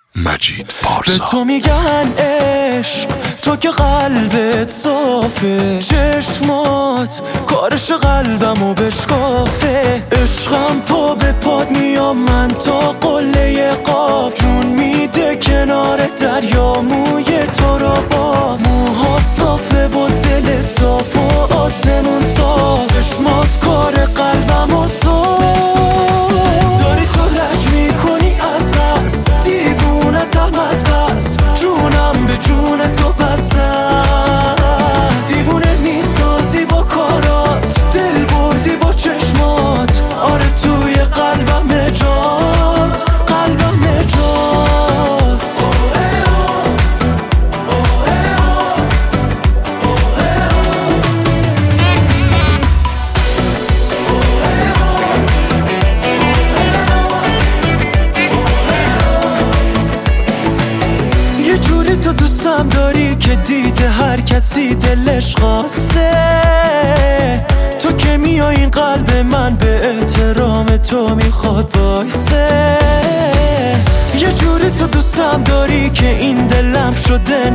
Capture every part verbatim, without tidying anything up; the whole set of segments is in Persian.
مجید پارسا. به تو میگن عشق، تو که قلبت صافه، چشمات کارش قلبمو بشکافه. عشقم پا به پاد میام من تا قله قاف، جون میده کنار دریا موی تو رو باف. موهات صافه و دلت صاف و آسمون صاف، چشمات کار قلبمو صاف. داری تو لج میکنی از قصد، دیوونتم از بس، جونم به جون تو بستم. دیوونه میسازی با کارات، دل بردی با چشمات، آره توی قلبم جات، قلبم جات. یه جوری تو دوستم داری که دیده هر کسی دلش خواسته، تو که میای این قلب من به احترام تو میخواد وایسه. یه جوری تو دوستم داری که این دلم شده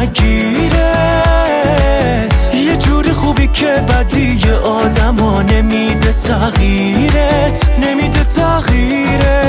نمکگیرت، یه جوری خوبی که بدی آدم ها نمیده تغییرت، نمیده تغییرت.